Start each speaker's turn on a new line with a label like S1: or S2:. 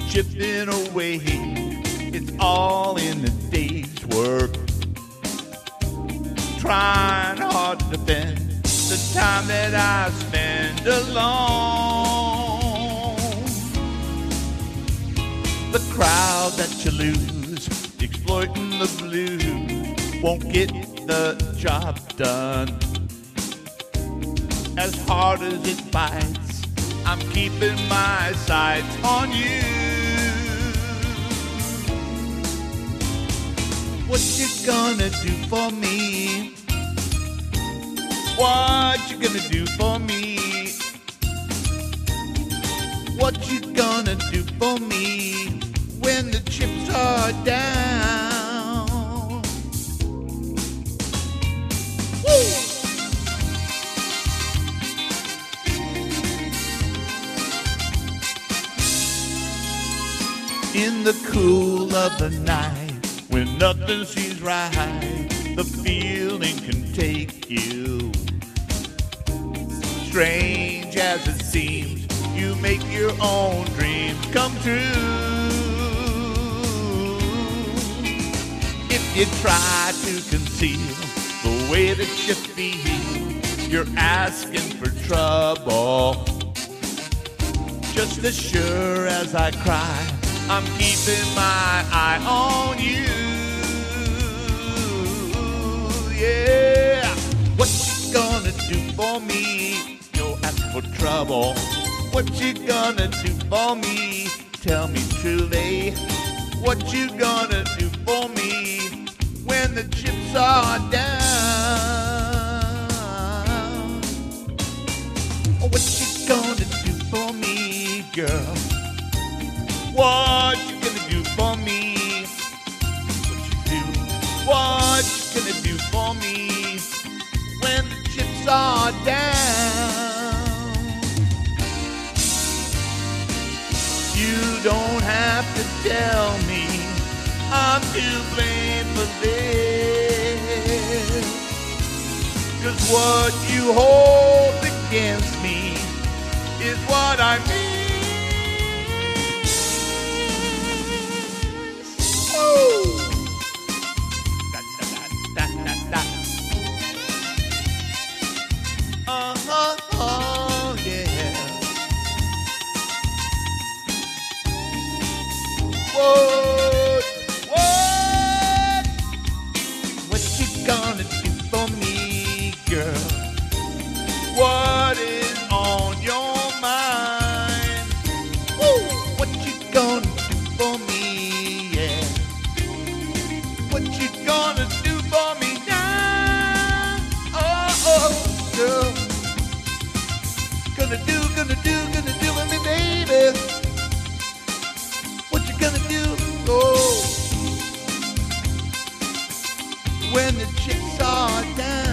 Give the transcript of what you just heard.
S1: chipping away. It's all in the day's work. Trying hard to defend the time that I spend alone. The crowd that you lose, exploiting the blues, won't get the job done. As hard as it bites, I'm keeping my sights on you. What you gonna do for me? What you gonna do for me? What you gonna do for me when the chips are down? Woo! In the cool of the night, when nothing seems right, the feeling can take you. Strange as it seems, you make your own dreams come true. If you try to conceal the way that you feel, you're asking for trouble. Just as sure as I cry, I'm keeping my eye on you. Yeah. What you gonna do for me? You'll ask for trouble. What you gonna do for me? Tell me truly. What you gonna do for me when the chips are down? What you gonna do for me, girl? What you gonna do for me? What you gonna do for me when the chips are down? You don't have to tell me I'm to blame for this, 'cause what you hold against me is what I mean. Oh, yeah. What you gonna do for me, girl? What is on your mind? Woo! What you gonna do for me, yeah? What you gonna do for me now? Oh, girl. Gonna do for me, baby. What you gonna do? Oh, when the chips are down.